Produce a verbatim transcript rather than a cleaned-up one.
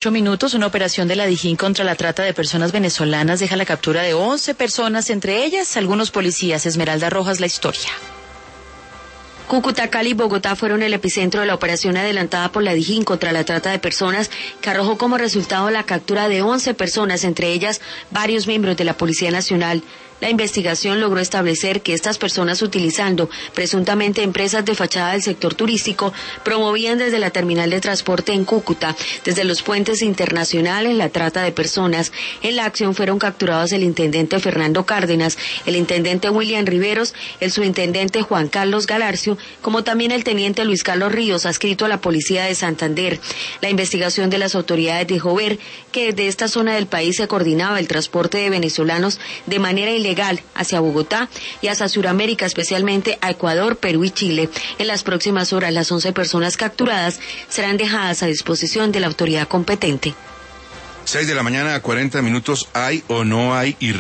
Ocho minutos, una operación de la DIJÍN contra la trata de personas venezolanas deja la captura de once personas, entre ellas algunos policías. Esmeralda Rojas, la historia. Cúcuta, Cali y Bogotá fueron el epicentro de la operación adelantada por la DIJÍN contra la trata de personas, que arrojó como resultado la captura de once personas, entre ellas varios miembros de la Policía Nacional. La investigación logró establecer que estas personas, utilizando presuntamente empresas de fachada del sector turístico, promovían desde la terminal de transporte en Cúcuta, desde los puentes internacionales, la trata de personas. En la acción fueron capturados el intendente Fernando Cárdenas, el intendente William Riveros, el subintendente Juan Carlos Galarcio, como también el teniente Luis Carlos Ríos, adscrito a la Policía de Santander. La investigación de las autoridades dejó ver que desde esta zona del país se coordinaba el transporte de venezolanos de manera ilegal hacia Bogotá y hacia Sudamérica, especialmente a Ecuador, Perú y Chile. En las próximas horas, las once personas capturadas serán dejadas a disposición de la autoridad competente. Seis de la mañana a cuarenta minutos. ¿Hay o no hay